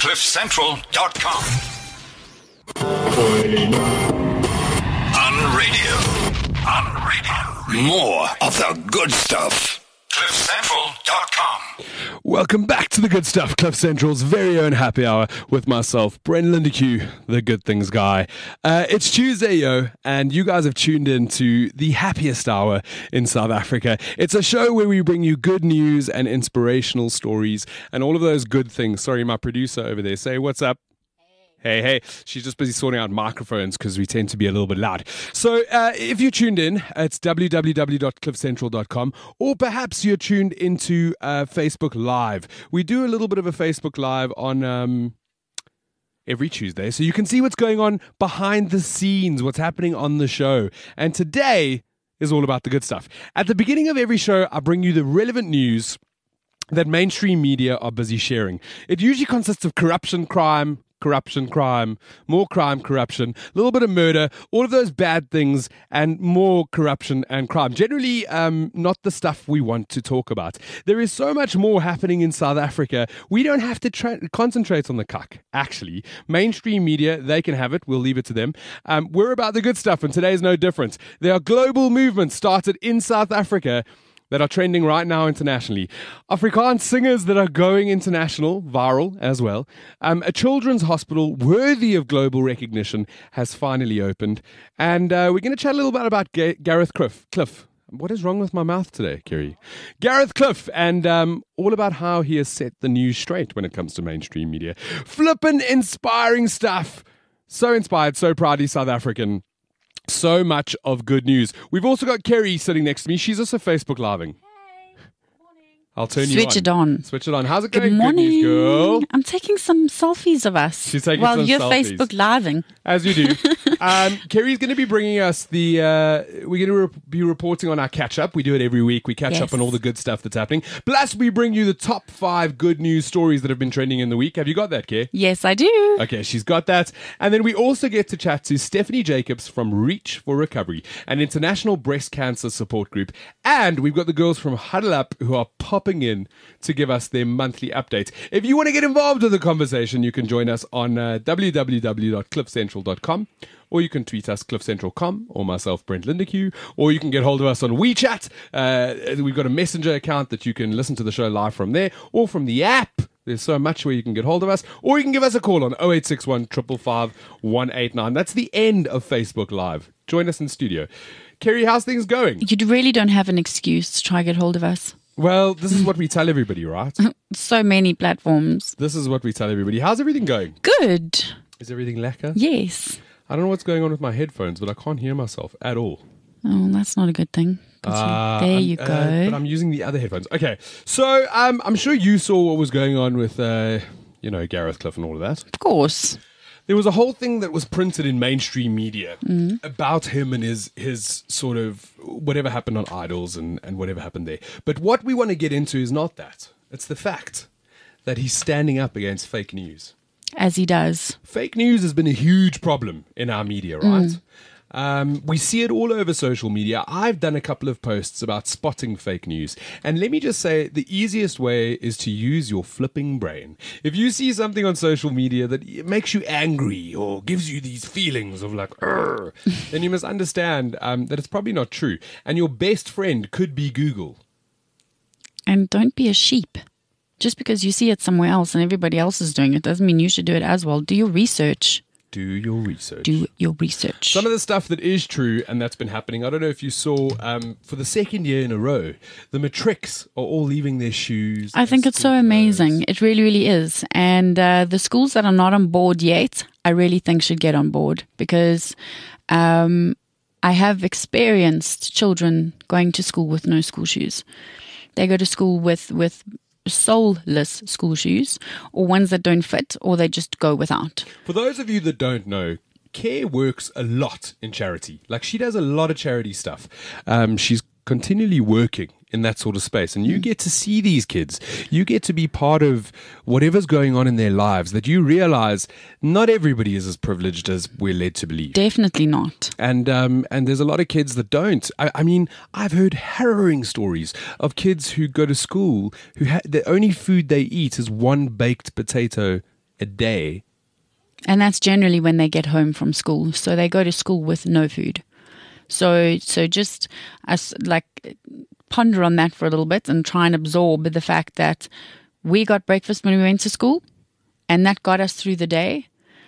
CliffCentral.com. On radio. More of the good stuff. CliffCentral.com. Welcome back to the good stuff, Cliff Central's very own happy hour with myself, Brent Lindeque, the good things guy. It's Tuesday, yo, and you guys have tuned in to the happiest hour in South Africa. It's a show where we bring you good news and inspirational stories and all of those good things. Sorry, my producer over there, say what's up. Hey. She's just busy sorting out microphones because we tend to be a little bit loud. So if you're tuned in, it's www.cliffcentral.com, or perhaps you're tuned into Facebook Live. We do a little bit of a Facebook Live on every Tuesday, so you can see what's going on behind the scenes, what's happening on the show. And today is all about the good stuff. At the beginning of every show, I bring you the relevant news that mainstream media are busy sharing. It usually consists of corruption, crime, more crime, corruption, a little bit of murder, all of those bad things, and more corruption and crime. Generally, not the stuff we want to talk about. There is so much more happening in South Africa. We don't have to concentrate on the cuck, actually. Mainstream media, they can have it. We'll leave it to them. We're about the good stuff, and today is no different. There are global movements started in South Africa that are trending right now internationally. Afrikaans singers that are going international, viral as well. A children's hospital worthy of global recognition has finally opened. And we're going to chat a little bit about Gareth Cliff. What is wrong with my mouth today, Kerry? Gareth Cliff, and all about how he has set the news straight when it comes to mainstream media. Flippin' inspiring stuff. So inspired, so proudly South African. So much of good news. We've also got Kerry sitting next to me. She's also Facebook living. Hey, morning. I'll turn you on. Switch it on. How's it going? Good morning. Good news, girl. I'm taking some selfies of us. She's taking while some you're selfies. Facebook living. As you do. Kerry's going to be bringing us we're going to be reporting on our catch-up. We do it every week. We catch up on all the good stuff that's happening. Plus, we bring you the top 5 good news stories that have been trending in the week. Have you got that, Kerry? Yes, I do. Okay, she's got that. And then we also get to chat to Stephanie Jacobs from Reach for Recovery, an international breast cancer support group. And we've got the girls from Huddle Up who are popping in to give us their monthly update. If you want to get involved with the conversation, you can join us on www.cliffcentral.com, or you can tweet us cliffcentral.com, or myself, Brent Lindeque, or you can get hold of us on WeChat. We've got a messenger account that you can listen to the show live from there, or from the app. There's so much where you can get hold of us, or you can give us a call on 0861 555 189. That's the end of Facebook Live. Join us in studio. Kerry, how's things going? You really don't have an excuse to try to get hold of us. Well, this is what we tell everybody, right? So many platforms. This is what we tell everybody. How's everything going? Good. Is everything lekker? Yes. I don't know what's going on with my headphones, but I can't hear myself at all. Oh, that's not a good thing. There you go. But I'm using the other headphones. Okay, so I'm sure you saw what was going on with, Gareth Cliff and all of that. Of course. There was a whole thing that was printed in mainstream media about him and his sort of whatever happened on Idols and whatever happened there. But what we want to get into is not that. It's the fact that he's standing up against fake news. As he does. Fake news has been a huge problem in our media, right? We see it all over social media. I've done a couple of posts about spotting fake news. And let me just say, the easiest way is to use your flipping brain. If you see something on social media that makes you angry or gives you these feelings of like, then you must understand that it's probably not true. And your best friend could be Google. And don't be a sheep. Just because you see it somewhere else and everybody else is doing it doesn't mean you should do it as well. Do your research. Do your research. Do your research. Some of the stuff that is true and that's been happening, I don't know if you saw, for the second year in a row, the matrics are all leaving their shoes. I think it's so amazing. It really, really is. And the schools that are not on board yet, I really think should get on board because I have experienced children going to school with no school shoes. They go to school with soleless school shoes or ones that don't fit or they just go without. For those of you that don't know, Care works a lot in charity. Like she does a lot of charity stuff. She's continually working in that sort of space and you get to see these kids. You get to be part of whatever's going on in their lives that you realize not everybody is as privileged as we're led to believe. Definitely not. And there's a lot of kids that don't. I mean, I've heard harrowing stories of kids who go to school who the only food they eat is one baked potato a day. And that's generally when they get home from school. So they go to school with no food. So just ponder on that for a little bit and try and absorb the fact that we got breakfast when we went to school, and that got us through the day.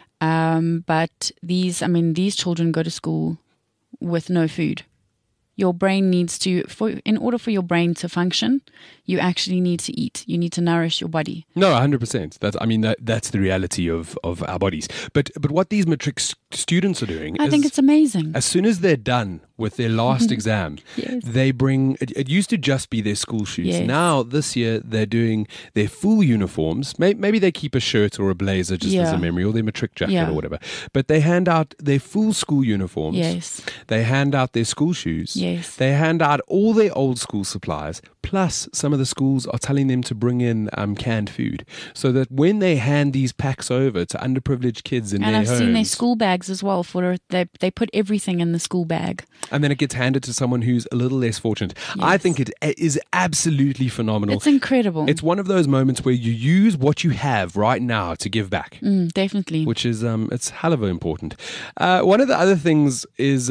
But these children go to school with no food. Your brain needs to, in order for your brain to function, you actually need to eat. You need to nourish your body. No, 100%. That's the reality of our bodies. But what these matric students are doing, I think it's amazing. As soon as they're done with their last exam, Yes. they bring. It used to just be their school shoes. Yes. Now this year they're doing their full uniforms. Maybe they keep a shirt or a blazer just as a Yeah. memory, or their matric jacket Yeah. or whatever. But they hand out their full school uniforms. Yes. They hand out their school shoes. Yes. They hand out all their old school supplies. Plus, some of the schools are telling them to bring in canned food, so that when they hand these packs over to underprivileged kids in And their I've homes, seen their school bags as well. They put everything in the school bag. and then it gets handed to someone who's a little less fortunate. I Yes. think it is absolutely phenomenal. It's incredible. It's one of those moments where you use what you have right now to give back, Definitely. which is it's hell of important. One of the other things is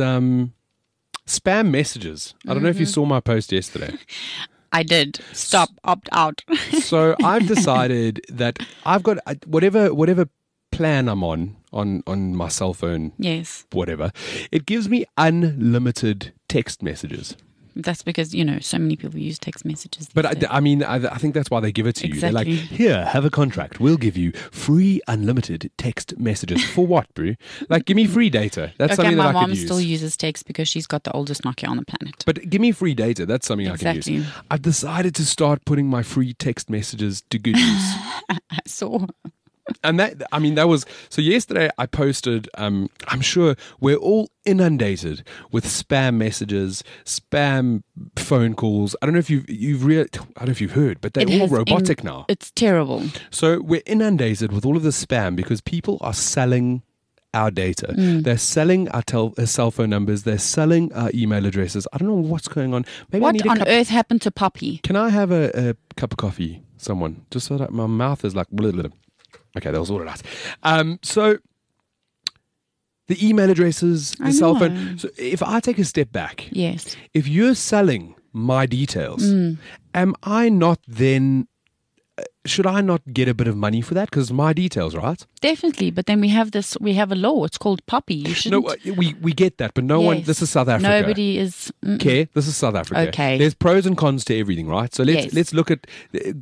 spam messages. I don't know if you saw my post yesterday. I did. Stop. Opt out. So I've decided that I've got whatever plan I'm on my cell phone, Yes. whatever, it gives me unlimited text messages. That's because, so many people use text messages. But these days. I think that's why they give it to you. They're like, Exactly. here, have a contract. We'll give you free unlimited text messages. For what, bro? Like, give me free data. That's Okay, something my that I mom could use. still uses text because she's got the oldest Nokia on the planet. But give me free data. That's something I can Exactly. use. I've decided to start putting my free text messages to good use. I saw. And that was, so yesterday I posted, I'm sure we're all inundated with spam messages, spam phone calls. I don't know if I don't know if you've heard, but they're all robotic now. It's terrible. So we're inundated with all of this spam because people are selling our data. They're selling our cell phone numbers. They're selling our email addresses. I don't know what's going on. Maybe I What need a on cup. earth happened to Poppy? Can I have a cup of coffee, someone? Just so that my mouth is like, blah, blah, blah. Okay, that was all it was. So the email addresses, the I cell know. phone. So if I take a step back, Yes. if you're selling my details, am I not then? Should I not get a bit of money for that? Because it's my details, right? Definitely. But then we have a law. It's called Poppy. You shouldn't. No, we get that, but no one. Yes. This is South Africa. Nobody is. Okay, this is South Africa. Okay. There's pros and cons to everything, right? So Yes. let's look at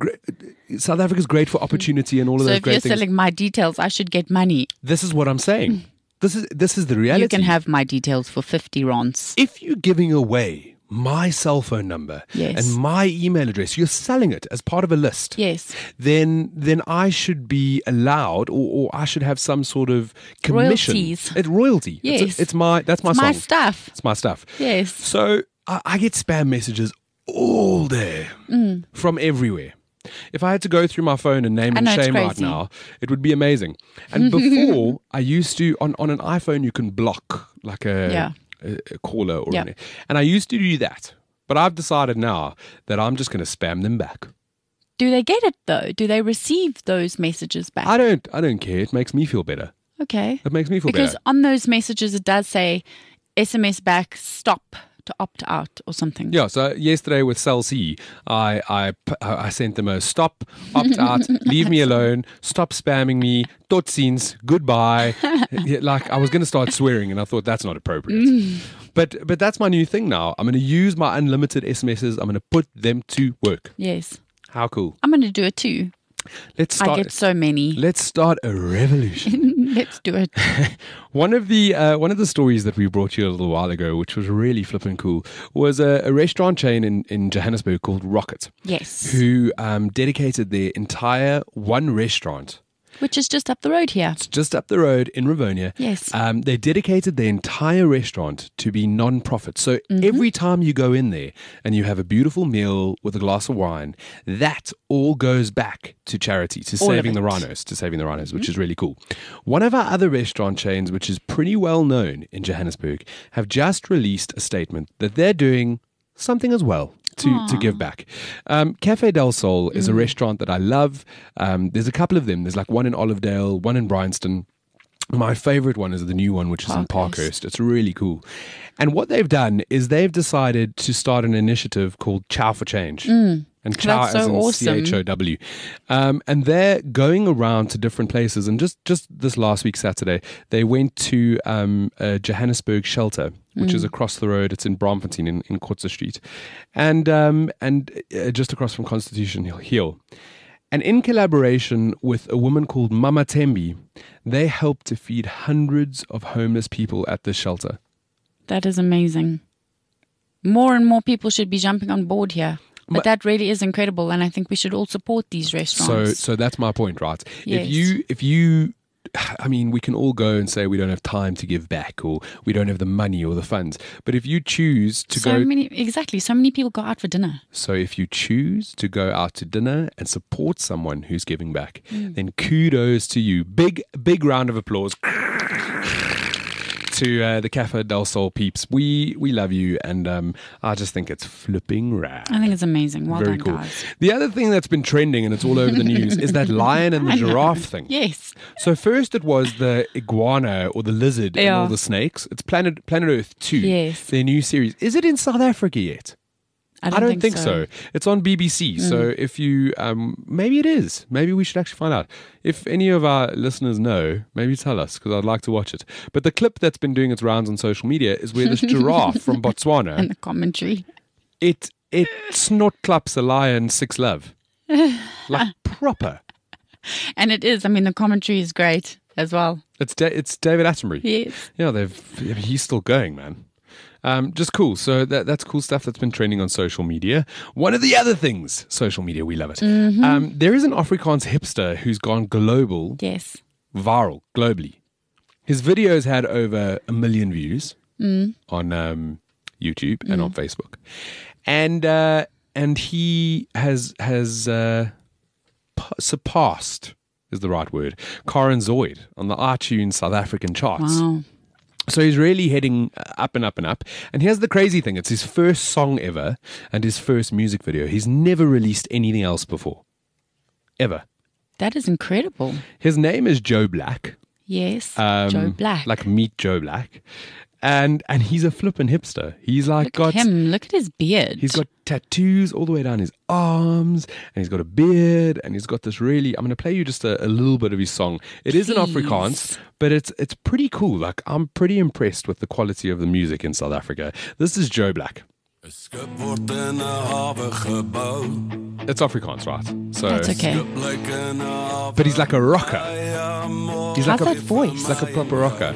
South Africa's great for opportunity and all of So those if great you're things. selling my details, I should get money. This is what I'm saying. This is the reality. You can have my details for 50 rands. If you're giving away my cell phone number Yes. and my email address, you're selling it as part of a list. Yes. Then I should be allowed, or I should have some sort of commission. Royalties. It's royalty. Yes. That's my It's song. my stuff. It's my stuff. Yes. So I get spam messages all day from everywhere. If I had to go through my phone and name I and know, it's shame right crazy. now, it would be amazing. And before, I used to, on an iPhone, you can block like a caller or Yeah. anything. And I used to do that. But I've decided now that I'm just going to spam them back. Do they get it though? Do they receive those messages back? I don't care. It makes me feel better. Okay. It makes me feel Because better. on those messages it does say SMS back, stop to opt out or something. Yeah, so yesterday with Cell C, I sent them a stop, opt out, leave me alone, stop spamming me, tot ziens, goodbye. Yeah, like I was going to start swearing and I thought that's not appropriate. But that's my new thing now. I'm going to use my unlimited SMSs. I'm going to put them to work. Yes. How cool. I'm going to do it too. Let's start. I get so many. Let's start a revolution. Let's do it. One of the stories that we brought you a little while ago, which was really flipping cool, was a restaurant chain in Johannesburg called Rocket, Yes. who dedicated their entire one restaurant. Which is just up the road here. It's just up the road in Rivonia. Yes. They dedicated the entire restaurant to be non-profit. So every time you go in there and you have a beautiful meal with a glass of wine, that all goes back to charity, to All of saving the it. rhinos, which is really cool. One of our other restaurant chains, which is pretty well known in Johannesburg, have just released a statement that they're doing something as well. to give back. Cafe del Sol is a restaurant that I love. There's a couple of them. There's like one in Olivedale, one in Bryanston. My favorite one is the new one, which is in Parkhurst. It's really cool. And what they've done is they've decided to start an initiative called Chow for Change. And Chow That's so as in awesome. CHOW. And they're going around to different places. And just this last week, Saturday, they went to a Johannesburg shelter, which is across the road. It's in Braamfontein in Kotze Street. And just across from Constitution Hill. And in collaboration with a woman called Mama Tembi, they helped to feed hundreds of homeless people at this shelter. That is amazing. More and more people should be jumping on board here. But that really is incredible, and I think we should all support these restaurants. So that's my point, right? Yes. If you, I mean, we can all go and say we don't have time to give back, or we don't have the money or the funds. But if you choose to so many people go out for dinner. So if you choose to go out to dinner and support someone who's giving back, then kudos to you. Big round of applause to the Cafe del Sol peeps. We love you, and I just think it's flipping rad. I think it's amazing. Well Very done, cool. guys. The other thing that's been trending, and it's all over the news, is that lion and the giraffe thing. Yes. So first it was the iguana or the lizard and all the snakes. It's Planet Earth 2, Yes. their new series. Is it in South Africa yet? I don't think so. It's on BBC. So if you, maybe it is. Maybe we should actually find out. If any of our listeners know, maybe tell us, because I'd like to watch it. But the clip that's been doing its rounds on social media is where this giraffe from Botswana, And the commentary. it snort claps a lion 6 love. Like proper. And it is. I mean, the commentary is great as well. It's David Attenborough. Yes. Yeah, he's still going, man. Just cool. So that's cool stuff that's been trending on social media. One of the other things, social media, we love it. There is an Afrikaans hipster who's gone global, Yes. viral, globally. His videos had over 1 million views on YouTube and on Facebook. And he has surpassed, is the right word, Karen Zoid on the iTunes South African charts. Wow. So he's really heading up and up and up. And here's the crazy thing. It's his first song ever and his first music video. He's never released anything else before. Ever. That is incredible. His name is Joe Black. Yes. Joe Black. Like Meet Joe Black. And he's a flippin' hipster. He's like Look at him. Look at his beard. He's got tattoos all the way down his arms, and he's got a beard, and he's got this really. I'm going to play you just a little bit of his song. It is in Afrikaans, but it's pretty cool. Like, I'm pretty impressed with the quality of the music in South Africa. This is Joe Black. It's Afrikaans, right? So That's okay. But he's like a rocker. He's like How's that voice? He's like a proper rocker.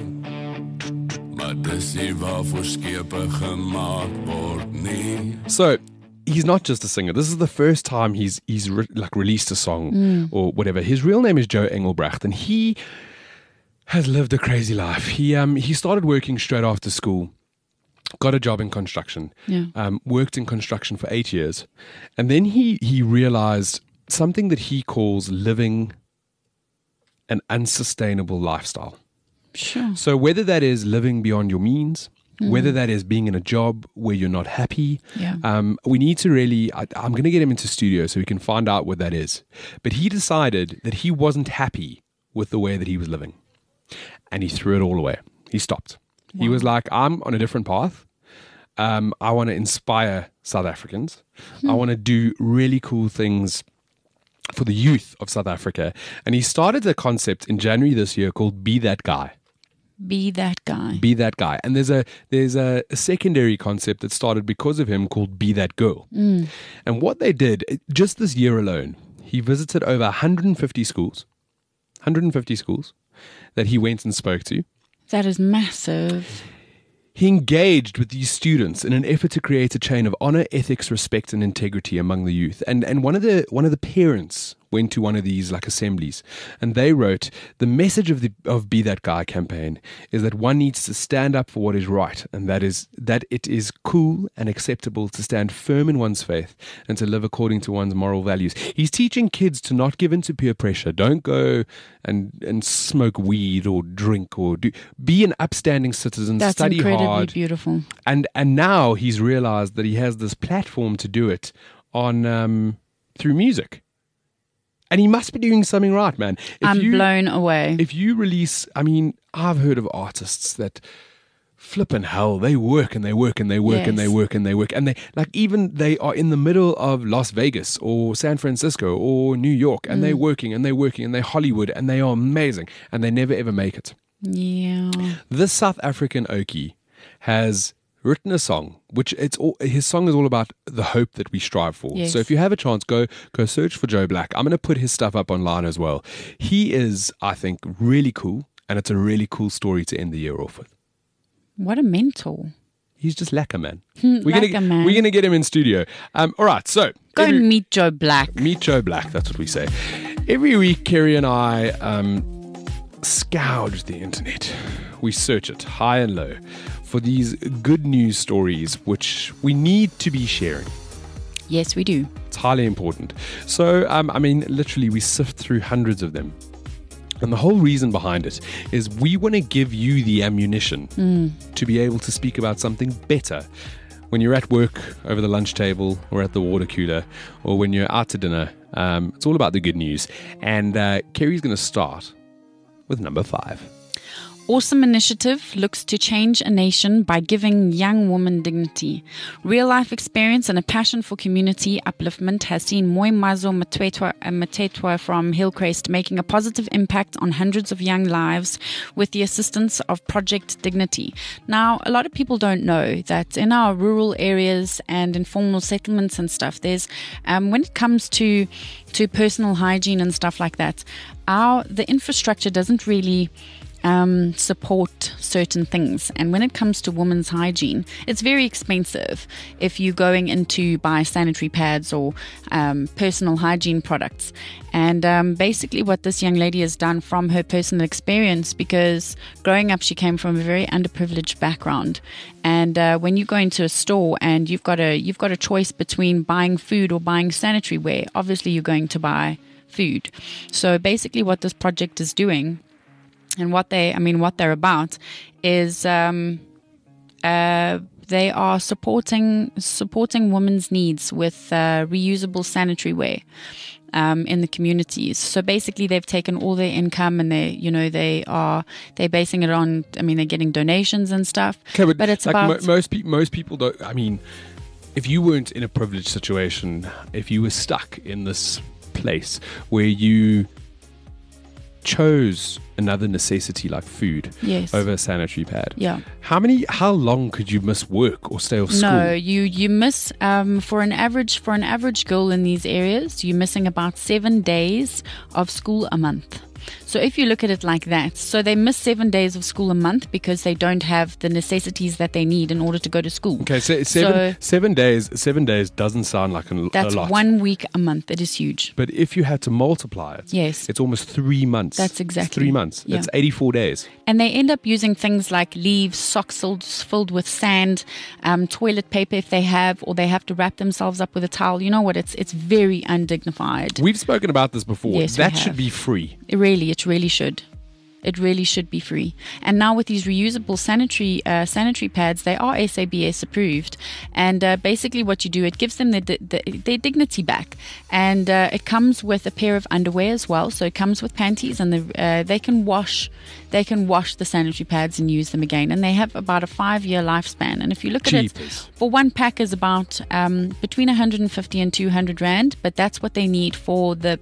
So he's not just a singer. This is the first time he's released a song or whatever. His real name is Joe Engelbrecht, and he has lived a crazy life. He started working straight after school, got a job in construction, worked in construction for 8 years, and then he realized something that he calls living an unsustainable lifestyle. Sure. So whether that is living beyond your means, whether that is being in a job where you're not happy, we need to really, I'm going to get him into studio so we can find out what that is. But he decided that he wasn't happy with the way that he was living. And he threw it all away. He stopped. Wow. He was like, I'm on a different path. I want to inspire South Africans. I want to do really cool things for the youth of South Africa. And he started a concept in January this year called Be That Guy. Be that guy. Be that guy. And there's a secondary concept that started because of him called Be That Girl. And what they did, just this year alone, he visited over 150 schools that he went and spoke to. That is massive. He engaged with these students in an effort to create a chain of honor, ethics, respect, and integrity among the youth. And one of the parents went to one of these like assemblies, and they wrote the message of Be That Guy campaign is that one needs to stand up for what is right, and that is that it is cool and acceptable to stand firm in one's faith and to live according to one's moral values. He's teaching kids to not give in to peer pressure. Don't go and smoke weed or drink or be an upstanding citizen. That's study incredibly hard. beautiful. And now he's realized that he has this platform to do it on through music. And he must be doing something right, man. I'm blown away. If you release, I mean, I've heard of artists that flippin' hell, they work and they work and they work Yes. and they work and they work. And they, like, even they are in the middle of Las Vegas or San Francisco or New York, and they're working and they're working and they're Hollywood and they are amazing and they never ever make it. Yeah. This South African Okie has written a song, which his song is all about the hope that we strive for. Yes. So if you have a chance, go search for Joe Black. I'm going to put his stuff up online as well. He is, I think, really cool, and it's a really cool story to end the year off with. What a mentor. He's just lekker, man. Lekker, man. We're gonna get him in studio. All right, so Go and meet Joe Black. meet Joe Black. That's what we say. Every week, Kerry and I scourge the internet. We search it high and low for these good news stories, which we need to be sharing. Yes, we do. It's highly important. So, I mean, literally, we sift through hundreds of them. And the whole reason behind it is we want to give you the ammunition to be able to speak about something better when you're at work, over the lunch table, or at the water cooler, or when you're out to dinner. It's all about the good news. And Kerry's going to start with number 5. Awesome initiative looks to change a nation by giving young women dignity. Real life experience and a passion for community upliftment has seen Moimazo Matetwa from Hillcrest making a positive impact on hundreds of young lives with the assistance of Project Dignity. Now, a lot of people don't know that in our rural areas and informal settlements and stuff, there's when it comes to personal hygiene and stuff like that, the infrastructure doesn't really support certain things. And when it comes to women's hygiene, it's very expensive if you're going in to buy sanitary pads or personal hygiene products. And basically what this young lady has done from her personal experience, because growing up she came from a very underprivileged background, and when you go into a store and you've got a choice between buying food or buying sanitary ware, obviously you're going to buy food. So basically what this project is doing, and what they're about is they are supporting women's needs with reusable sanitary ware in the communities. So basically, they've taken all their income and they're basing it on. I mean, they're getting donations and stuff. Okay, but it's like about most people don't. I mean, if you weren't in a privileged situation, if you were stuck in this place where you chose another necessity like food over a sanitary pad. Yeah. How long could you miss work or stay off school? No, you miss for an average girl in these areas, you're missing about 7 days of school a month. So if you look at it like that, so they miss 7 days of school a month because they don't have the necessities that they need in order to go to school. Okay, so 7 days doesn't sound like a lot. That's 1 week a month. It is huge. But if you had to multiply it, yes, it's almost 3 months. That's exactly. It's 3 months. Yeah. That's 84 days. And they end up using things like leaves, socks filled with sand, toilet paper if they have, or they have to wrap themselves up with a towel. You know what? It's very undignified. We've spoken about this before. Yes, that should be free. It really should. It really should be free. And now with these reusable sanitary pads, they are SABS approved. And basically what you do, it gives them their dignity back. And it comes with a pair of underwear as well. So it comes with panties, and they can wash the sanitary pads and use them again. And they have about a 5-year lifespan. And if you look at it, for one pack is about between 150 and 200 Rand, but that's what they need for the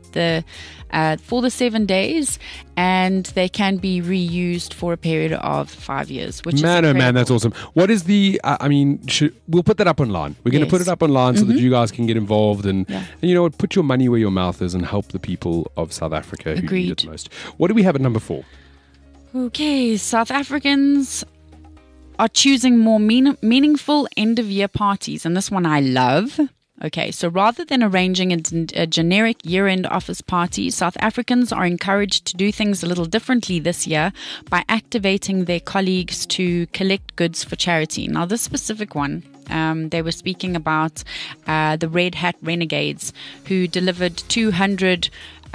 7 days, and they can be reused for a period of 5 years, which is incredible. Man, that's awesome. What is the, we'll put that up online. We're going to put it up online so that you guys can get involved and you know what, put your money where your mouth is and help the people of South Africa who need it the most. What do we have at number 4? Okay, South Africans are choosing more meaningful end-of-year parties, and this one I love. Okay, so rather than arranging a generic year-end office party, South Africans are encouraged to do things a little differently this year by activating their colleagues to collect goods for charity. Now, this specific one, they were speaking about the Red Hat Renegades, who delivered 200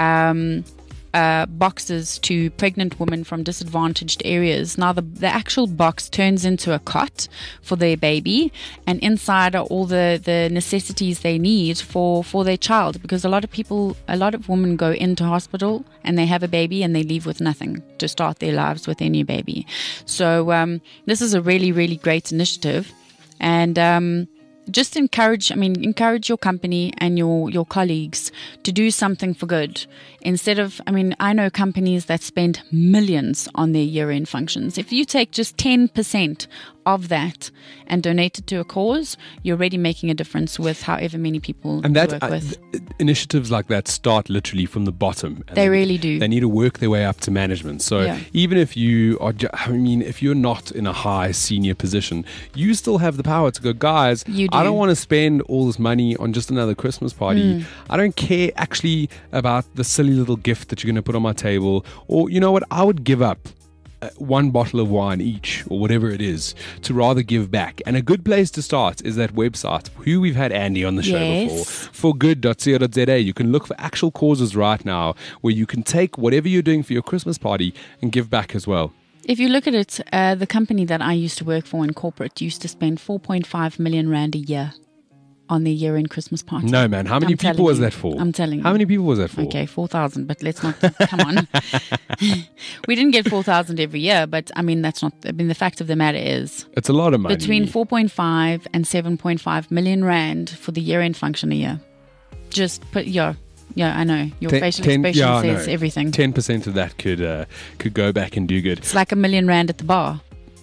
boxes to pregnant women from disadvantaged areas. Now, the actual box turns into a cot for their baby, and inside are all the necessities they need for their child, because a lot of women go into hospital and they have a baby and they leave with nothing to start their lives with their new baby. So this is a really, really great initiative. And just encourage your company and your colleagues to do something for good. Instead of, I know companies that spend millions on their year-end functions. If you take just 10% of that and donate it to a cause, you're already making a difference with however many people and you work with. Initiatives like that start literally from the bottom. And they really do. They need to work their way up to management. So even if you are, if you're not in a high senior position, you still have the power to go, guys, I don't want to spend all this money on just another Christmas party. I don't care actually about the silly little gift that you're going to put on my table. Or, you know what, I would give up one bottle of wine each or whatever it is to rather give back. And a good place to start is that website, who we've had Andy on the show before, forgood.co.za. You can look for actual causes right now where you can take whatever you're doing for your Christmas party and give back as well. If you look at it, the company that I used to work for in corporate used to spend 4.5 million rand a year on their year-end Christmas party. No, man. How many people was that for? I'm telling you. How many people was that for? Okay, 4,000, but let's not, come on. We didn't get 4,000 every year, but that's not, the fact of the matter is, it's a lot of money. Between 4.5 and 7.5 million rand for the year-end function a year. Just put, yeah, I know. Your facial expression says everything. 10% of that could go back and do good. It's like R1 million at the bar.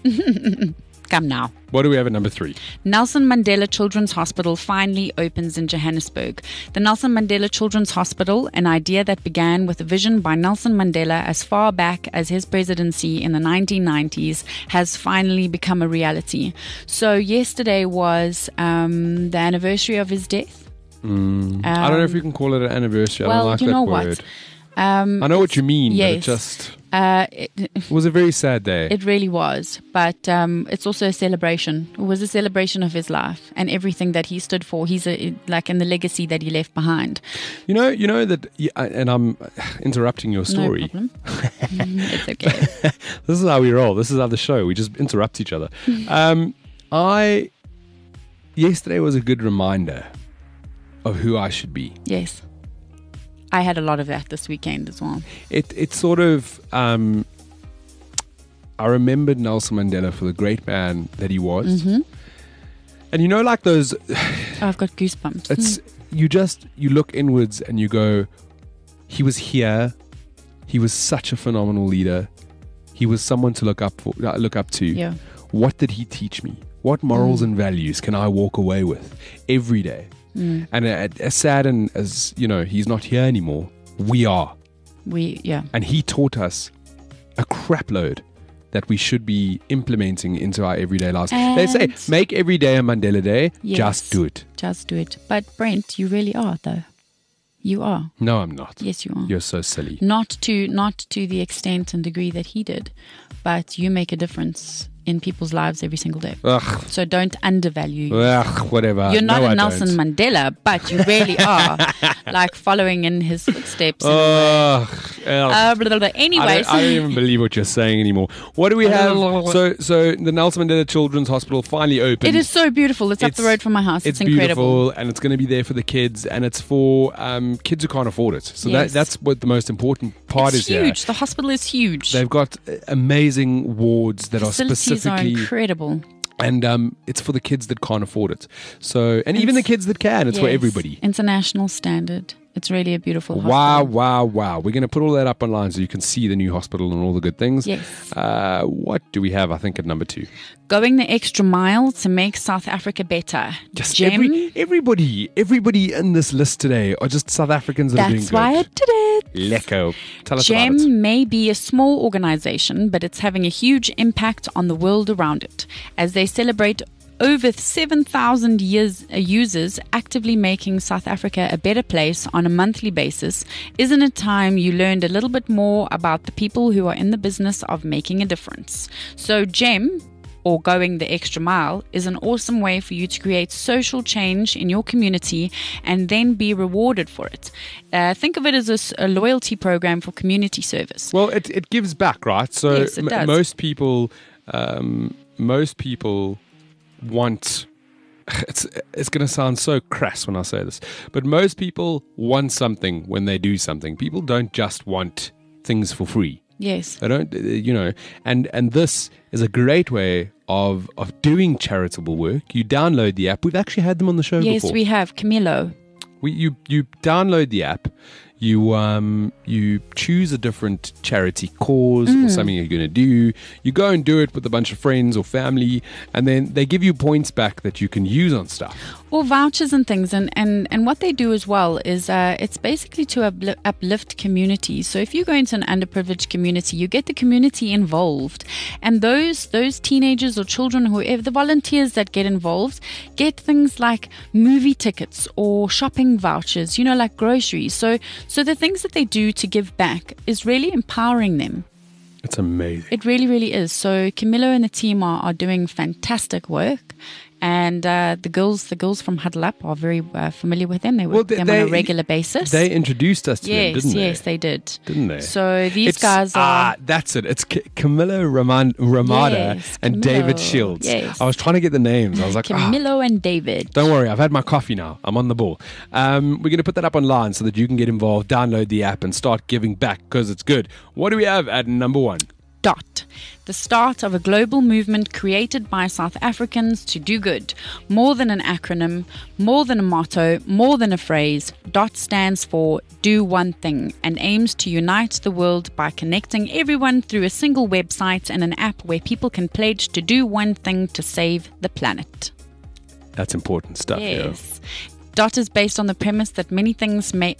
Come now. What do we have at number 3? Nelson Mandela Children's Hospital finally opens in Johannesburg. The Nelson Mandela Children's Hospital, an idea that began with a vision by Nelson Mandela as far back as his presidency in the 1990s, has finally become a reality. So yesterday was the anniversary of his death. I don't know if you can call it an anniversary. I don't like that word. I know what you mean, yes. But it was a very sad day. It really was, but it's also a celebration. It was a celebration of his life and everything that he stood for. He's and the legacy that he left behind. You know that, and I'm interrupting your story. No problem. It's okay. This is how we roll. This is how the show. We just interrupt each other. Yesterday was a good reminder of who I should be. Yes. I had a lot of that this weekend as well. It sort of, I remembered Nelson Mandela for the great man that he was. Mm-hmm. And like those... I've got goosebumps. It's you look inwards and you go, he was here. He was such a phenomenal leader. He was someone to look up to. Yeah. What did he teach me? What morals and values can I walk away with every day? And as sad and as, he's not here anymore, we are. And he taught us a crap load that we should be implementing into our everyday lives. They say, make every day a Mandela Day. Yes, just do it. Just do it. But Brent, you really are, though. You are. No, I'm not. Yes, you are. You're so silly. Not to the extent and degree that he did, but you make a difference in people's lives every single day. Ugh. So don't undervalue yourself. Whatever. You're not a Nelson Mandela, but you really are like following in his footsteps. Anyway, I don't even believe what you're saying anymore. What do we have? So the Nelson Mandela Children's Hospital finally opened. It is so beautiful. It's up the road from my house. It's incredible. Beautiful, and it's going to be there for the kids, and it's for kids who can't afford it. So that's what the most important part is. It's huge. Here. The hospital is huge. They've got amazing wards that are specifically are incredible. And it's for the kids that can't afford it. So, and even the kids that can, it's for everybody. International standard. It's really a beautiful hospital. Wow. We're going to put all that up online so you can see the new hospital and all the good things. Yes. What do we have, I think, at number 2? Going the extra mile to make South Africa better. Just everybody in this list today are just South Africans that are doing good. That's why I did it. Lekker. Tell us GEM about it. may be a small organization, but it's having a huge impact on the world around it. As they celebrate over 7,000 users actively making South Africa a better place on a monthly basis, isn't it time you learned a little bit more about the people who are in the business of making a difference? So GEM, or Going the Extra Mile, is an awesome way for you to create social change in your community and then be rewarded for it. Think of it as a loyalty program for community service. Well, it gives back, right? So Yes, it does. most people want. It's going to sound so crass when I say this, but most people want something when they do something. People don't just want things for free. Yes. I don't, and this is a great way of doing charitable work. You download the app. We've actually had them on the show Yes, before. we have. Camilo. You download the app. You choose a different charity cause or something you're going to do. You go and do it with a bunch of friends or family, and then they give you points back that you can use on stuff. Or vouchers and things. And what they do as well is it's basically to uplift communities. So if you go into an underprivileged community, you get the community involved. And those teenagers or children, whoever, the volunteers that get involved, get things like movie tickets or shopping vouchers, like groceries. So the things that they do to give back is really empowering them. It's amazing. It really, really is. So Camilo and the team are doing fantastic work. And the girls from Huddle Up are very familiar with them. They work with them on a regular basis. They introduced us to them, didn't they? Yes, they did. Didn't they? So these guys are... that's it. It's Camilo Ramada Yes, and Camilo. David Shields. Yes. I was trying to get the names. I was like, Camilo and David. Don't worry, I've had my coffee now. I'm on the ball. We're going to put that up online so that you can get involved, download the app, and start giving back because it's good. What do we have at number 1? DOT, the start of a global movement created by South Africans to do good. More than an acronym, more than a motto, more than a phrase, DOT stands for Do One Thing and aims to unite the world by connecting everyone through a single website and an app where people can pledge to do one thing to save the planet. That's important stuff. Yes. DOT is based on the premise that many things make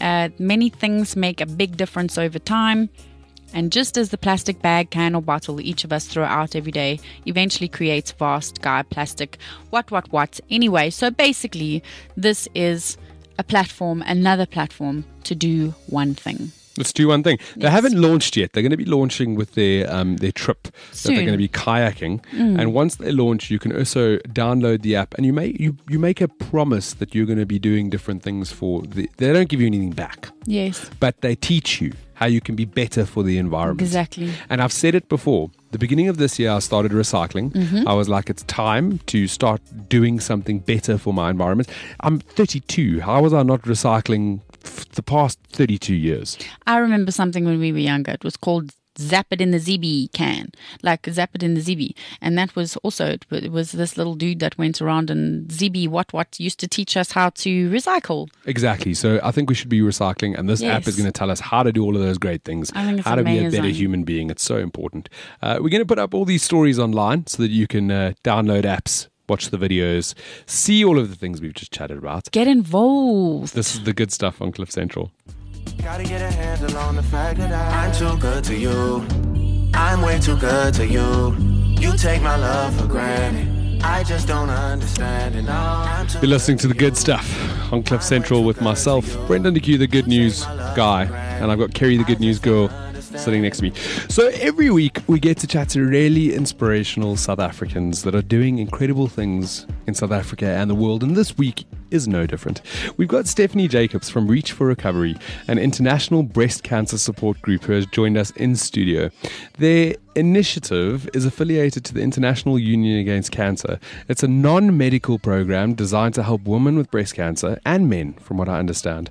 a big difference over time. And just as the plastic bag, can, or bottle each of us throw out every day eventually creates vast plastic what. Anyway, so basically, this is another platform to do one thing. Let's do one thing. They haven't launched yet. They're going to be launching with their trip Soon. that they're going to be kayaking. And once they launch, you can also download the app, and you make a promise that you're going to be doing different things they don't give you anything back, Yes, but they teach you how you can be better for the environment. exactly. And I've said it before. The beginning of this year, I started recycling. I was like, it's time to start doing something better for my environment. I'm 32. How was I not recycling the past 32 years? I remember something when we were younger. It was called Zap It in the ZB can. Like Zap It in the ZB. And that was also, it was this little dude that went around and ZB what used to teach us how to recycle. Exactly. So I think we should be recycling, and this app is Yes. going to tell us how to do all of those great things, I think it's how to be a better amazing. human being. It's so important. We're going to put up all these stories online so that you can download apps, watch the videos, see all of the things we've just chatted about. Get involved. This is the good stuff on Cliff Central. Gotta get a handle on the fact that I'm too good to you. I'm way too good to you. You take my love for granted. I just don't understand it. No, I'm too You're listening to the good stuff on Cliff Central with myself, Brendan DeQ, the good news guy, and I've got Kerry, the good news girl, sitting next to me. So every week we get to chat to really inspirational South Africans that are doing incredible things in South Africa and the world, and this week is no different. We've got Stephanie Jacobs from Reach for Recovery, an international breast cancer support group, who has joined us in studio. Their initiative is affiliated to the International Union Against Cancer. It's a non-medical program designed to help women with breast cancer, and men, from what I understand,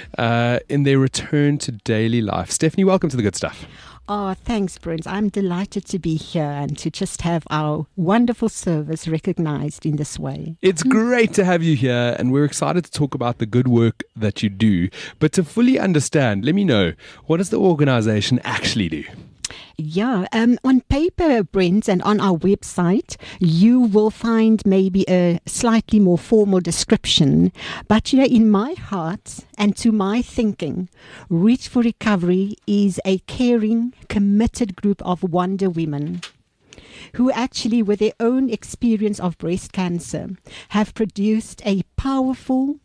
in their return to daily life. Stephanie, welcome to the good stuff. Oh, thanks, Brent. I'm delighted to be here and to just have our wonderful service recognized in this way. It's great to have you here, and we're excited to talk about the good work that you do. But to fully understand, let me know, what does the organization actually do? Yeah, on paper, Brent, and on our website, you will find maybe a slightly more formal description. But, in my heart and to my thinking, Reach for Recovery is a caring, committed group of wonder women who actually, with their own experience of breast cancer, have produced a powerful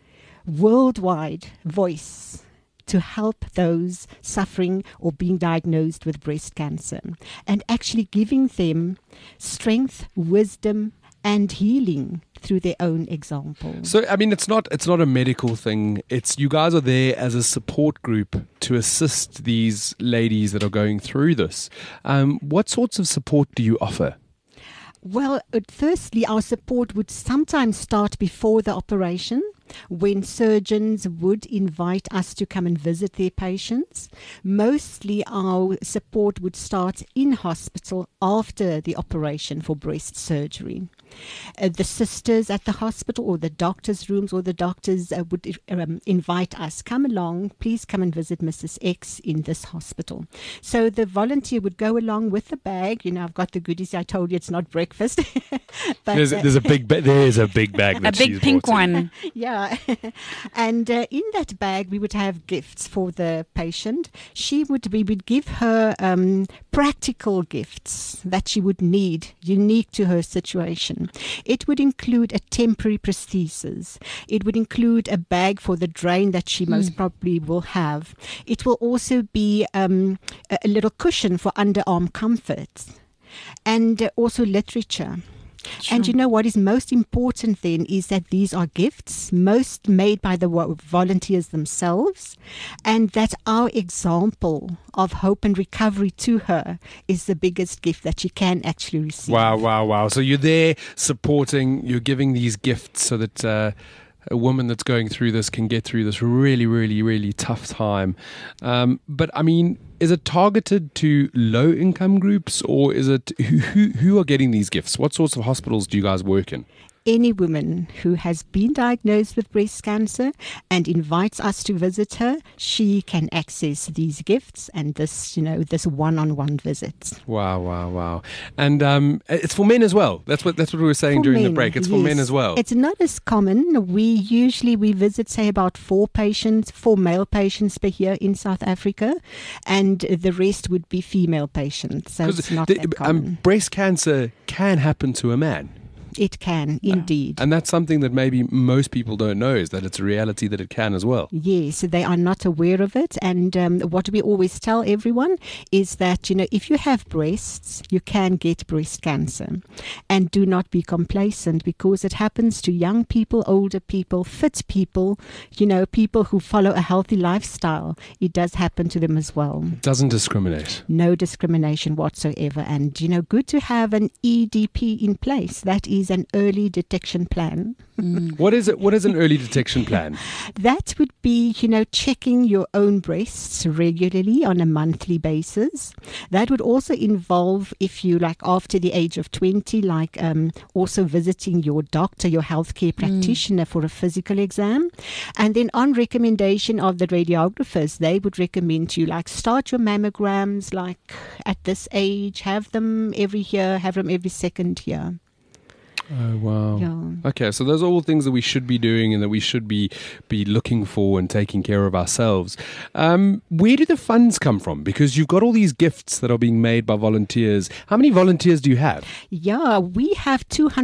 worldwide voice to help those suffering or being diagnosed with breast cancer, and actually giving them strength, wisdom, and healing through their own example. So, I mean, it's not a medical thing. It's you guys are there as a support group to assist these ladies that are going through this. What sorts of support do you offer? Well, firstly, our support would sometimes start before the operation, when surgeons would invite us to come and visit their patients. Mostly our support would start in hospital after the operation for breast surgery. The sisters at the hospital or the doctor's rooms or the doctors would invite us, come along, please come and visit Mrs. X in this hospital. So the volunteer would go along with the bag. You know, I've got the goodies. I told you it's not breakfast. But, there's a big bag that A big pink one. Yeah. And in that bag, we would have gifts for the patient. We would give her practical gifts that she would need, unique to her situation. It would include a temporary prosthesis. It would include a bag for the drain that she most probably will have. It will also be a little cushion for underarm comfort, and also literature. Sure. And you know what is most important then is that these are gifts, most made by the volunteers themselves, and that our example of hope and recovery to her is the biggest gift that she can actually receive. Wow. So you're there supporting, you're giving these gifts so that a woman that's going through this can get through this really, really, really tough time. But I mean, is it targeted to low-income groups, or is it who are getting these gifts? What sorts of hospitals do you guys work in? Any woman who has been diagnosed with breast cancer and invites us to visit her, she can access these gifts and this one-on-one visit. Wow. And it's for men as well. That's what we were saying during the break. It's for men as well. It's not as common. We visit, say, about 4 male patients per year in South Africa, and the rest would be female patients. So it's not that common. Breast cancer can happen to a man. It can, indeed. And that's something that maybe most people don't know, is that it's a reality that it can as well. Yes, they are not aware of it. And what we always tell everyone is that, if you have breasts, you can get breast cancer. And do not be complacent, because it happens to young people, older people, fit people, people who follow a healthy lifestyle. It does happen to them as well. It doesn't discriminate. No discrimination whatsoever. And, good to have an EDP in place. That is an early detection plan. What is it? What is an early detection plan? That would be, checking your own breasts regularly on a monthly basis. That would also involve, if you after the age of 20, also visiting your doctor, your healthcare practitioner for a physical exam. And then on recommendation of the radiographers, they would recommend you start your mammograms at this age, have them every year, have them every second year. Oh, wow. Yeah. Okay, so those are all things that we should be doing and that we should be looking for and taking care of ourselves. Where do the funds come from? Because you've got all these gifts that are being made by volunteers. How many volunteers do you have? Yeah, we have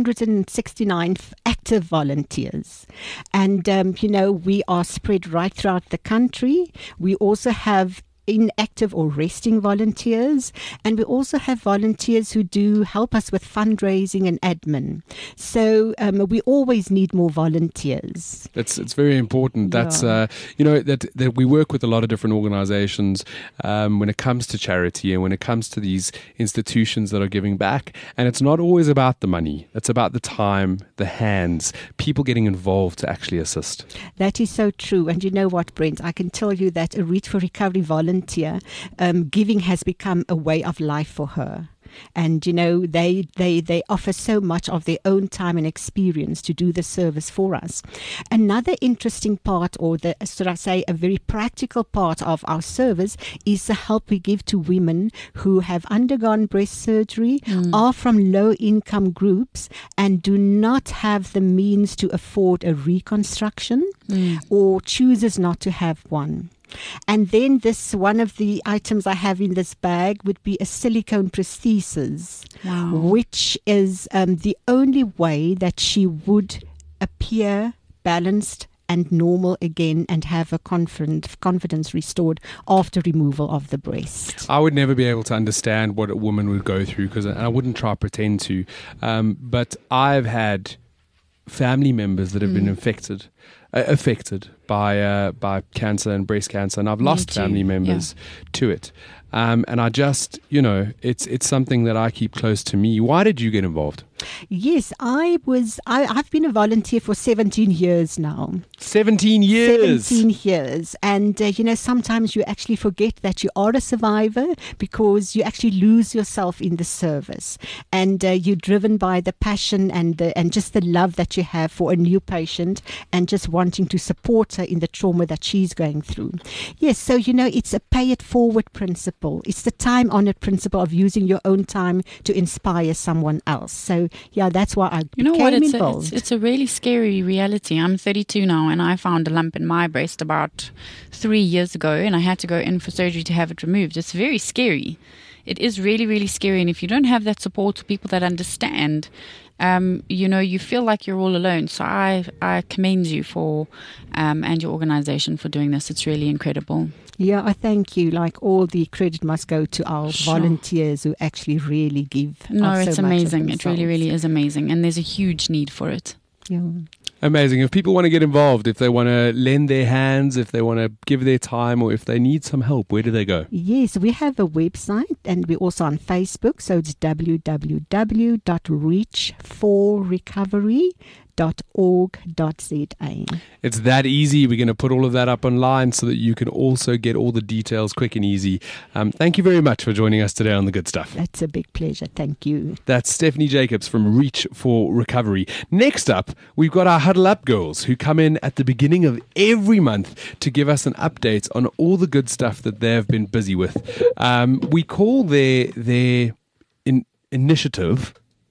269 active volunteers. And, we are spread right throughout the country. We also have inactive or resting volunteers, and we also have volunteers who do help us with fundraising and admin. So we always need more volunteers. It's very important. That's that we work with a lot of different organizations when it comes to charity and when it comes to these institutions that are giving back. And it's not always about the money. It's about the time, the hands, people getting involved to actually assist. That is so true. And you know what, Brent? I can tell you that a Reach for Recovery volunteer, giving has become a way of life for her. And, they offer so much of their own time and experience to do the service for us. Another interesting part, or a very practical part of our service, is the help we give to women who have undergone breast surgery, are from low-income groups, and do not have the means to afford a reconstruction or chooses not to have one. And then one of the items I have in this bag would be a silicone prosthesis, which is the only way that she would appear balanced and normal again and have a confidence restored after removal of the breast. I would never be able to understand what a woman would go through because I wouldn't try to pretend to. But I've had family members that have been affected by cancer and breast cancer, and I've lost family members to it. And I just, it's something that I keep close to me. Why did you get involved? Yes, I've been a volunteer for 17 years now. 17 years? 17 years. And, sometimes you actually forget that you are a survivor because you actually lose yourself in the service. And you're driven by the passion and just the love that you have for a new patient and just wanting to support her in the trauma that she's going through. Yes, so, it's a pay it forward principle. It's the time-honored principle of using your own time to inspire someone else. So, that's why I became involved. It's a really scary reality. I'm 32 now, and I found a lump in my breast about 3 years ago, and I had to go in for surgery to have it removed. It's very scary. It is really, really scary. And if you don't have that support, people that understand, you feel like you're all alone. So I commend you and your organization for doing this. It's really incredible. Yeah, I thank you. Like, all the credit must go to our volunteers who actually really give. No, it's amazing. It really, really is amazing. And there's a huge need for it. Yeah. Amazing. If people want to get involved, if they want to lend their hands, if they want to give their time, or if they need some help, where do they go? Yes, we have a website and we're also on Facebook. So it's www.reachforrecovery.org.za. It's that easy. We're going to put all of that up online so that you can also get all the details quick and easy. Thank you very much for joining us today on The Good Stuff. That's a big pleasure. Thank you. That's Stephanie Jacobs from Reach for Recovery. Next up, we've got our Huddle Up girls who come in at the beginning of every month to give us an update on all the good stuff that they've been busy with. We call their initiative.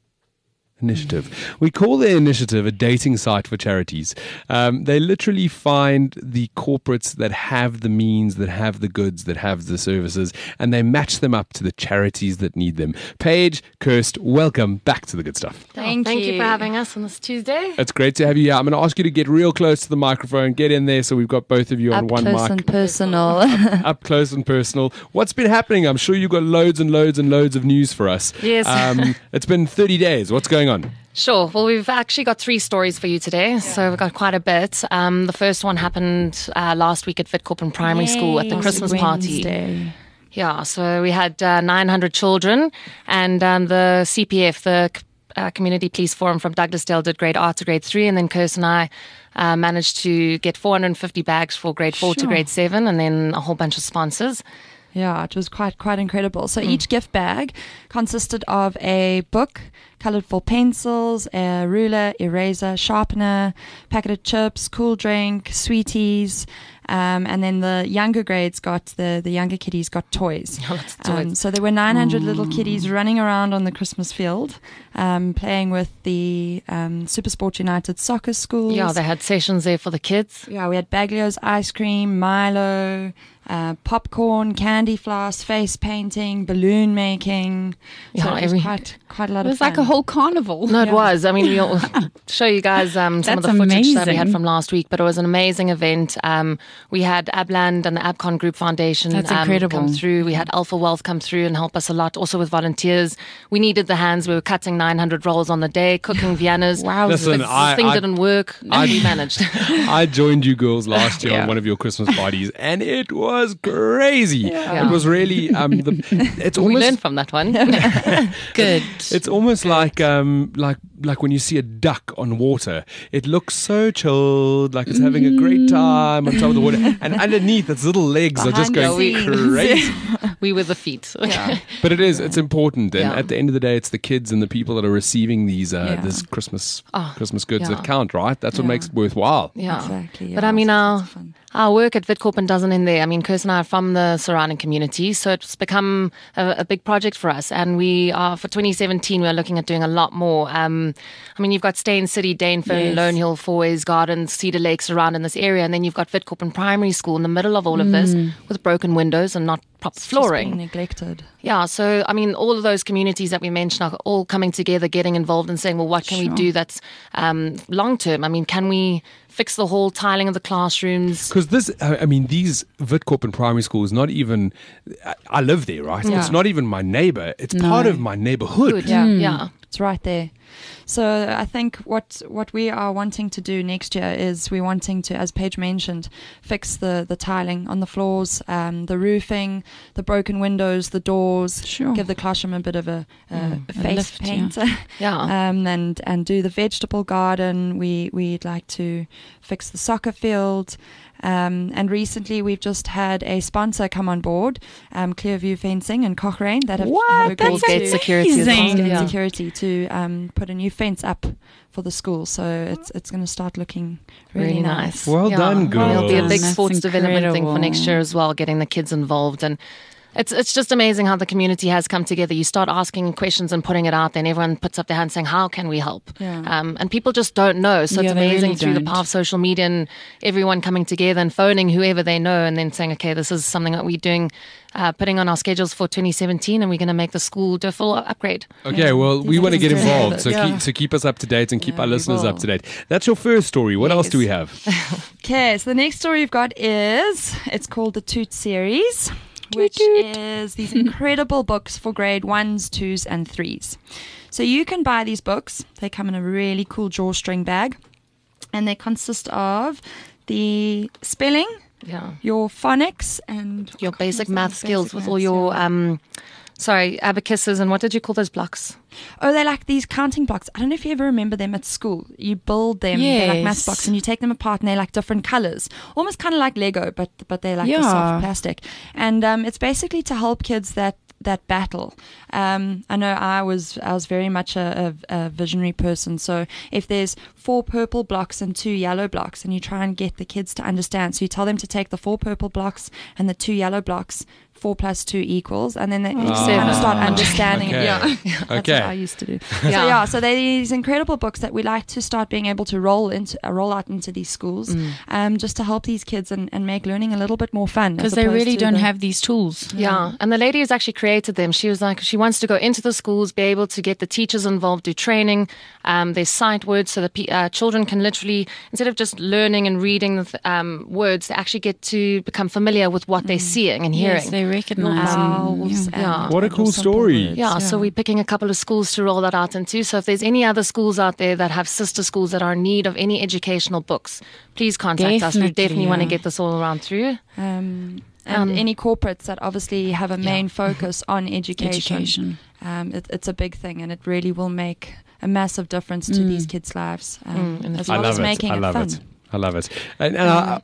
We call their initiative a dating site for charities. They literally find the corporates that have the means, that have the goods, that have the services, and they match them up to the charities that need them. Paige, Kirst, welcome back to The Good Stuff. Thank you for having us on this Tuesday. It's great to have you here. I'm going to ask you to get real close to the microphone. Get in there so we've got both of you on one mic. Up close and personal. Up close and personal. What's been happening? I'm sure you've got loads and loads and loads of news for us. Yes. It's been 30 days. What's going on? Sure. Well, we've actually got 3 stories for you today, so we've got quite a bit. The first one happened last week at Witkoppen Primary School at the Christmas party. Yeah, so we had 900 children, and the CPF, the Community Police Forum from Douglasdale, did grade R to grade 3, and then Kirst and I managed to get 450 bags for grade 4 to grade 7, and then a whole bunch of sponsors. Yeah, it was quite incredible. So each gift bag consisted of a book, colourful pencils, a ruler, eraser, sharpener, packet of chips, cool drink, sweeties, and then the younger grades got, the younger kiddies got toys. So there were 900 little kiddies running around on the Christmas field, playing with the Supersport United soccer schools. Yeah, they had sessions there for the kids. Yeah, we had Baglio's ice cream, Milo, popcorn, candy floss, face painting, balloon making. So it was quite a lot of fun. It was like a whole carnival. No, it was. I mean, we'll show you guys some of the footage that we had from last week, but it was an amazing event. We had Abland and the Abcon Group Foundation come through. We had Alpha Wealth come through and help us a lot, also with volunteers. We needed the hands. We were cutting 900 rolls on the day, cooking Viennas. Wow. Listen, this thing didn't work. We managed. I joined you girls last year on one of your Christmas parties, and it was crazy. Yeah. It was really it's almost, we learned from that one. Good. It's almost like when you see a duck on water. It looks so chilled, like it's having a great time on top of the water, and underneath its little legs are just going crazy. We were the feet. But it's important, and at the end of the day, it's the kids and the people that are receiving these this Christmas goods that count, right? That's what makes it worthwhile. Yeah, exactly. But I mean, our work at Witkoppen doesn't end there. I mean, Kirst and I are from the surrounding community, so it's become a big project for us. And we are, for 2017, we're looking at doing a lot more. I mean, you've got Stain City, Dainfern, Yes. Lone Hill, Fourways Gardens, Cedar Lakes around in this area. And then you've got Witkoppen Primary School in the middle of all of this with broken windows and not proper It's just being flooring. neglected. Yeah, so I mean, all of those communities that we mentioned are all coming together, getting involved and saying, well, what can we do that's long term? I mean, can we fix the whole tiling of the classrooms? Because these Witkoppen primary schools, not even, I live there, right? Yeah. It's not even my neighbor. It's part of my neighborhood. Good. Yeah. It's right there. So I think what we are wanting to do next year is we're wanting to, as Paige mentioned, fix the tiling on the floors, the roofing, the broken windows, the doors, Sure. give the classroom a bit of a face lift, paint, Yeah. and do the vegetable garden. We'd like to fix the soccer field. And recently we've just had a sponsor come on board, Clearview Fencing and Cochrane, that have agreed That's to Gate security as well. amazing. Yeah. security to put a new fence up for the school. So it's going to start looking really nice. Well done, And it'll be a girls. big That's sports development thing for next incredible. year as well, getting the kids involved. And it's just amazing how the community has come together. You start asking questions and putting it out there, and everyone puts up their hand saying, how can we help? Yeah. And people just don't know. So Yeah, it's they amazing really through the don't. power of social media and everyone coming together and phoning whoever they know and then saying, okay, this is something that we're doing, putting on our schedules for 2017, and we're going to make the school do a full upgrade. Okay, well, we These want to get kids are involved, so Yeah. keep us up to date and keep Yeah, our we listeners up will. to date. That's your first story. What else do we have? Okay, so the next story you've got it's called the Toot series, which is these incredible books for grade 1s, 2s, and 3s. So you can buy these books. They come in a really cool drawstring bag, and they consist of the spelling, Yeah. your phonics, and Your basic What's math that? skills Basic with all maths, your, yeah. abacuses and what did you call those blocks? Oh, they're like these counting blocks. I don't know if you ever remember them at school. You build them, they're like math Yes. blocks, and you take them apart, and they're like different colors, almost kind of like Lego, but they're like the Yeah. soft plastic. And it's basically to help kids that battle. I know I was very much a visionary person. So if there's 4 purple blocks and 2 yellow blocks, and you try and get the kids to understand, so you tell them to take the 4 purple blocks and the 2 yellow blocks. 4 plus 2 equals, and then they kind of start understanding Okay. it. Yeah, that's Okay. what I used to do. Yeah. So they're these incredible books that we like to start being able to roll out into these schools, just to help these kids and make learning a little bit more fun. Because as they opposed really to don't the- have these tools. Yeah, and the lady who's actually created them, she was like, she wants to go into the schools, be able to get the teachers involved, do training. There's sight words so that children can literally, instead of just learning and reading the words, they actually get to become familiar with what they're seeing and hearing. Yes, they recognize vowels. Yeah. and- What a and cool simple story. words. Yeah, so we're picking a couple of schools to roll that out into. So if there's any other schools out there that have sister schools that are in need of any educational books, please contact us. We Definitely, definitely want to yeah. get this all around through. And any corporates that obviously have a main focus on education. It's a big thing, and it really will make a massive difference to these kids' lives, in the as I well as love it. making I it love fun. it. I love it. And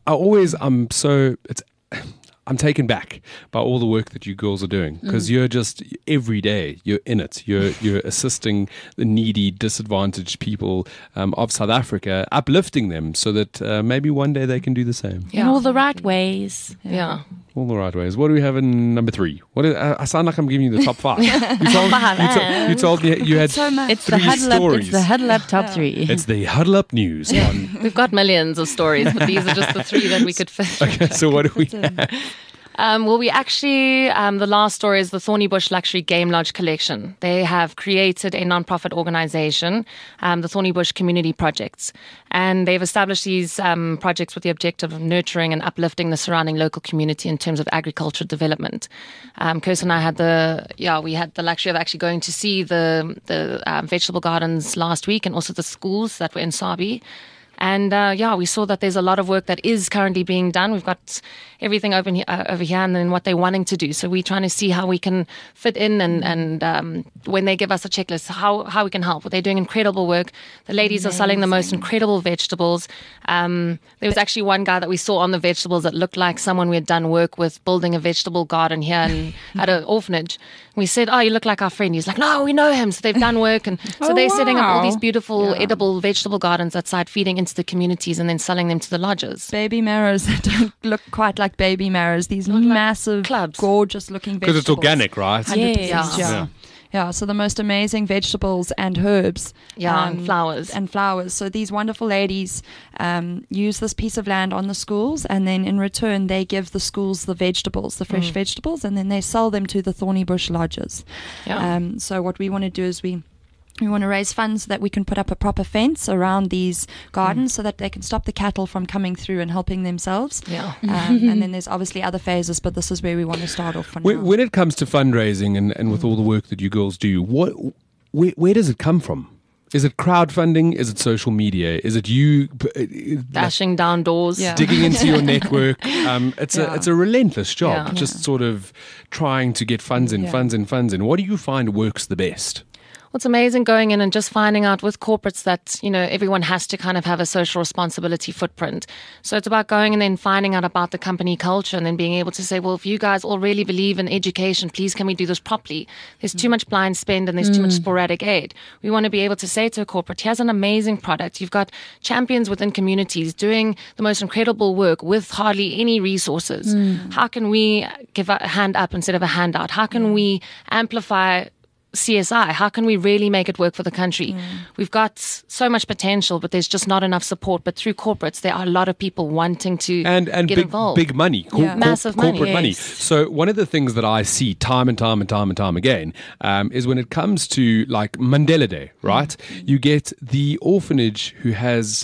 I'm taken back by all the work that you girls are doing, because you're just every day you're in it. You're assisting the needy, disadvantaged people of South Africa, uplifting them so that maybe one day they can do the same. in all the right ways. Yeah. All the right ways. What do we have in number 3? What is, I sound like I'm giving you the top 5. You told me you had So much. It's the 3 huddle up. stories. It's the huddle up top 3. It's the Huddle Up News. We've got millions of stories, but these are just the 3 that we could fit. Okay, so what do we have? Well, we actually, the last story is the Thorny Bush Luxury Game Lodge Collection. They have created a non-profit organization, the Thorny Bush Community Projects. And they've established these projects with the objective of nurturing and uplifting the surrounding local community in terms of agricultural development. Kirsten and I had we had the luxury of actually going to see the vegetable gardens last week, and also the schools that were in Sabi. And we saw that there's a lot of work that is currently being done. We've got everything over here and then what they're wanting to do. So we're trying to see how we can fit in and when they give us a checklist, how we can help. They're doing incredible work. The ladies are selling the most incredible vegetables. There was actually one guy that we saw on the vegetables that looked like someone we had done work with building a vegetable garden here at an orphanage. We said, oh, you look like our friend. He's like, no, we know him. So they've done work. And so they're setting up all these beautiful edible vegetable gardens outside, feeding into the communities and then selling them to the lodges. Baby marrows that don't look quite like baby marrows. These massive, clubs. gorgeous looking Because vegetables. it's organic, right? 100%, Yes. yeah. Yeah, so the most amazing vegetables and herbs. And flowers. And flowers. So these wonderful ladies use this piece of land on the schools, and then in return they give the schools the vegetables, the fresh vegetables, and then they sell them to the Thorny Bush lodges. Yeah. So what we want to do is we want to raise funds so that we can put up a proper fence around these gardens so that they can stop the cattle from coming through and helping themselves. Yeah. And then there's obviously other phases, but this is where we want to start off for now. When it comes to fundraising and with all the work that you girls do, where does it come from? Is it crowdfunding? Is it social media? Is it you Dashing down doors. Yeah. digging into your network? It's a relentless job, Yeah. just sort of trying to get funds in. What do you find works the best? Well, it's amazing going in and just finding out with corporates that, everyone has to kind of have a social responsibility footprint. So it's about going and then finding out about the company culture and then being able to say, well, if you guys all really believe in education, please can we do this properly? There's too much blind spend and there's too much sporadic aid. We want to be able to say to a corporate, here's an amazing product. You've got champions within communities doing the most incredible work with hardly any resources. How can we give a hand up instead of a handout? How can we amplify CSI? How can we really make it work for the country? We've got so much potential, but there's just not enough support. But through corporates, there are a lot of people wanting to and get involved. big money, Massive money, corporate money. yes. So one of the things that I see time and time again is when it comes to like Mandela Day, right? You get the orphanage who has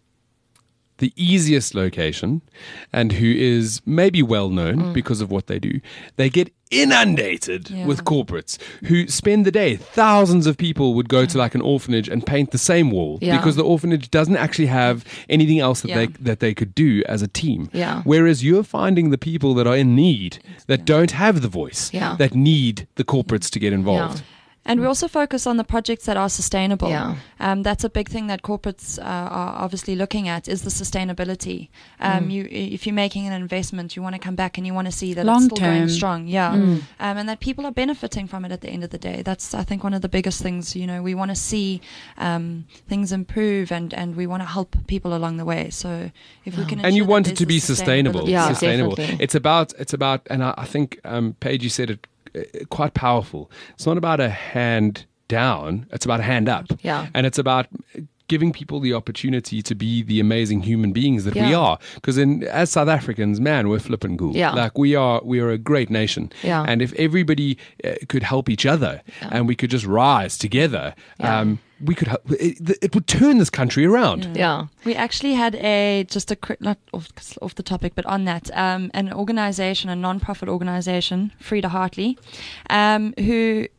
the easiest location and who is maybe well known because of what they do. They get inundated with corporates who spend the day. Thousands of people would go to like an orphanage and paint the same wall because the orphanage doesn't actually have anything else that they could do as a team. Yeah. Whereas you're finding the people that are in need that don't have the voice, that need the corporates to get involved. Yeah. And we also focus on the projects that are sustainable. Yeah. That's a big thing that corporates are obviously looking at is the sustainability. If you're making an investment, you want to come back and you want to see that Long it's still going term. strong. And that people are benefiting from it at the end of the day. That's, I think, one of the biggest things. We want to see things improve and we want to help people along the way. So if we can And you ensure want that it to be there's the sustainable. sustainability. Yeah, sustainable. definitely. It's about, and I think Paige, you said it quite powerful. It's not about a hand down, it's about a hand up. Yeah. And it's about giving people the opportunity to be the amazing human beings that we Yeah. are. Because as South Africans, man, we're flipping cool. Yeah. Like we are a great nation. Yeah. And if everybody could help each other and we could just rise together, we could it would turn this country around. Yeah. We actually had not off the topic, but on that, an organization, a non-profit organization, Frida Hartley, who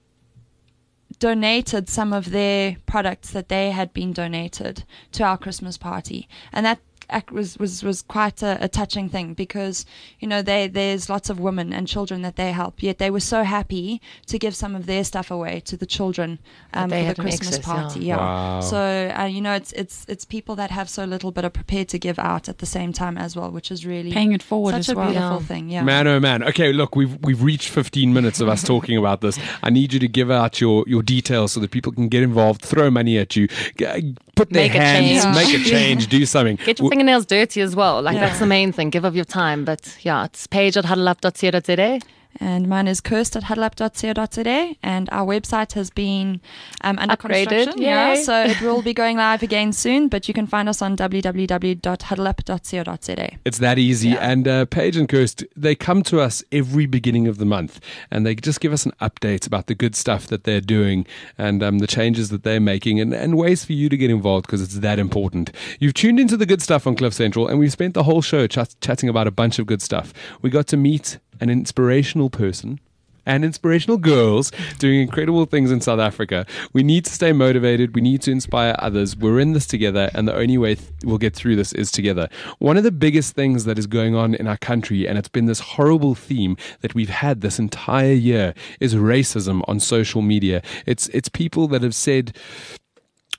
donated some of their products that they had been donated to our Christmas party. And that was quite a touching thing because there's lots of women and children that they help, yet they were so happy to give some of their stuff away to the children for they the had an Christmas excess, party. yeah. Wow. So it's people that have so little but are prepared to give out at the same time as well, which is really Paying it forward such as a well. beautiful Yeah. thing. Yeah. Man, oh man. Okay, look, we've reached 15 minutes of us talking about this. I need you to give out your details so that people can get involved, throw money at you, put their Make a hands, change. make a change, do something. Get your fingernails dirty as well. That's the main thing. Give of your time. But it's page@huddleup.co.za. And mine is Kirst at huddleup.co.za, and our website has been under Upgraded. construction. Yeah, Yay. so it will be going live again soon, but you can find us on www.huddleup.co.za. It's that easy. And Paige and Kirst, they come to us every beginning of the month and they just give us an update about the good stuff that they're doing and the changes that they're making and ways for you to get involved because it's that important. You've tuned into the good stuff on Cliff Central and we've spent the whole show chatting about a bunch of good stuff. We got to meet an inspirational person and inspirational girls doing incredible things in South Africa. We need to stay motivated. We need to inspire others. We're in this together, and the only way we'll get through this is together. One of the biggest things that is going on in our country, and it's been this horrible theme that we've had this entire year, is racism on social media. It's people that have said,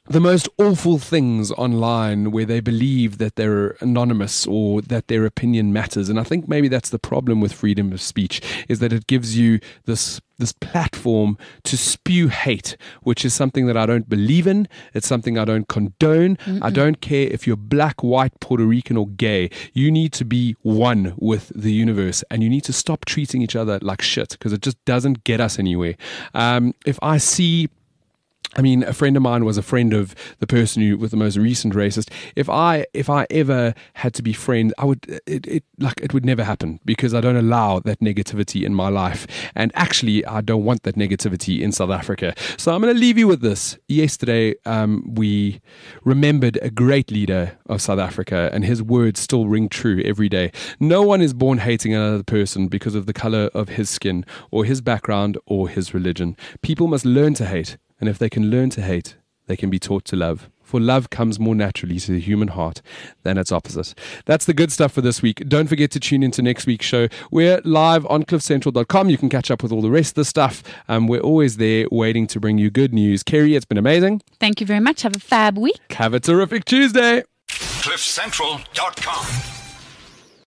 the most awful things online where they believe that they're anonymous or that their opinion matters. And I think maybe that's the problem with freedom of speech, is that it gives you this platform to spew hate, which is something that I don't believe in. It's something I don't condone. I don't care if you're black, white, Puerto Rican or gay. You need to be one with the universe, and you need to stop treating each other like shit, because it just doesn't get us anywhere. If I see a friend of mine was a friend of the person who was the most recent racist. If I ever had to be friends, it would never happen, because I don't allow that negativity in my life. And actually, I don't want that negativity in South Africa. So I'm going to leave you with this. Yesterday, we remembered a great leader of South Africa, and his words still ring true every day. No one is born hating another person because of the color of his skin or his background or his religion. People must learn to hate. And if they can learn to hate, they can be taught to love. For love comes more naturally to the human heart than its opposite. That's the good stuff for this week. Don't forget to tune into next week's show. We're live on cliffcentral.com. You can catch up with all the rest of the stuff. We're always there waiting to bring you good news. Kerry, it's been amazing. Thank you very much. Have a fab week. Have a terrific Tuesday. cliffcentral.com